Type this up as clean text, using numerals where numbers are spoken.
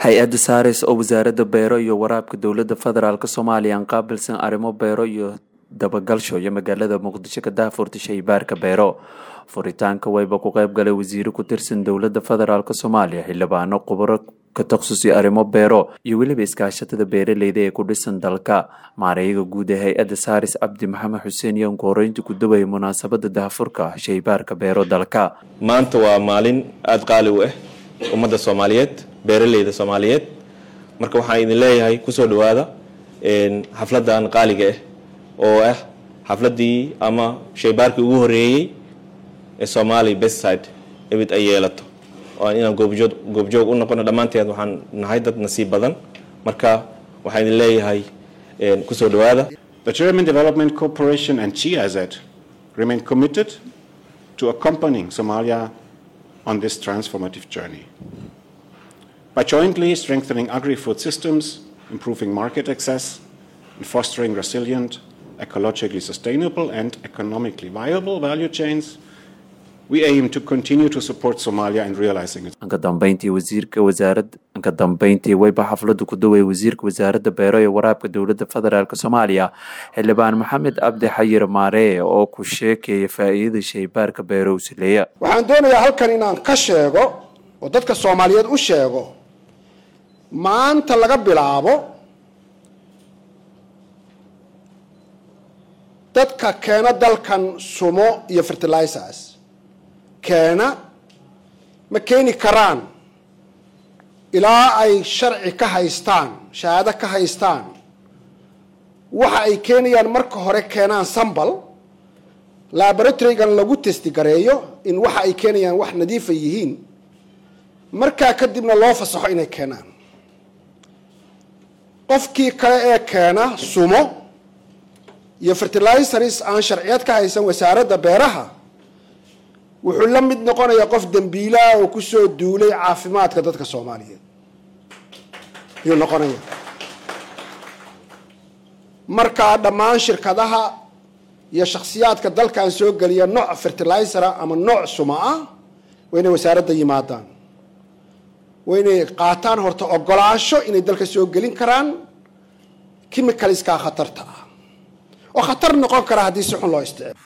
hay-adda SARS oo wasaaradda beero iyo waraabka dowladda federaalk Soomaaliya aan qaabilsan arrimo beero iyo dabagalsho iyo magaalada Muqdisho ka daafurtay shaybaarka beero furitaanka wayba ku qayb galay wasiir ku tirsan dowladda federaalk Soomaaliya xildhibaano khubaro ka takhasusi arrimo beero iyo waliba iskaashatada beeraleyda ee ku dhisan dalka maareeyaha guud ee hay-adda SARS Cabdi Maxamed Xuseen iyo qoraynta ku daway munaasabada daafurka shaybaarka beero dalka maanta waa maalin aad qaali u ah ummadda Soomaaliyeed beeraleyda Soomaaliyeed marka waxaan idin leeyahay ku soo dhawaada xafladan qaaliga ah oo ah xafladii ama shaybaarkii ugu horeeyay ee Somali Bestside ebid ay yeelato oo inaan goobjoog u noqono dhamaanteed waxaan nahay dad nasiib badan marka waxaan idin leeyahay ku soo dhawaada. The German Development Corporation and GIZ remain committed to accompanying Somalia on this transformative journey. By jointly strengthening agri-food systems, improving market access, and fostering resilient, ecologically sustainable and economically viable value chains, we aim to continue to support Somalia in realizing it. Anka dambeyntii wayba xafladu ku daway wasiirka wasaaradda beero iyo waraabka dowladda federaalk Soomaaliya xildhibaan Maxamed Cabdi Xayir Maaree oo ku sheekay faa'iidada shaybaarka beero usleeya. Waxaan doonayaa halkan inaan ka sheego oo dadka Soomaaliyeed u sheego maanta laga bilaabo dadka keena dalkan sumo iyo fertilizers keena ma keeni karaan ilaa ay sharci ka haystaan shahaado ka haystaan waxa ay keenayaan marka hore keenaan sambal laboratory-gan lagu testi gareeyo in waxa ay keenayaan wax nadiif ah yihiin markaa kadibna loo fasaxo inay keenaan qofkii kale ee keena sumo iyo fertilizers aan sharciyad ka haysan wasaaradda beeraha wuxuu la mid noqonayaa qof dambiila oo ku soo duulay caafimaadka dadka Soomaaliyeed iyo noqonaya marka dhammaan shirkadaha iyo shakhsiyaadka dalkan soo galiya nooc fertilizer ama nooc suma ah wayna wasaaradda yimaadaan wayna qaataan horta ogolaansho inay dalka soo gelin karaan chemicals ka khatarta ah oo khatar noqon kara haddii si xun loo isticmaalo.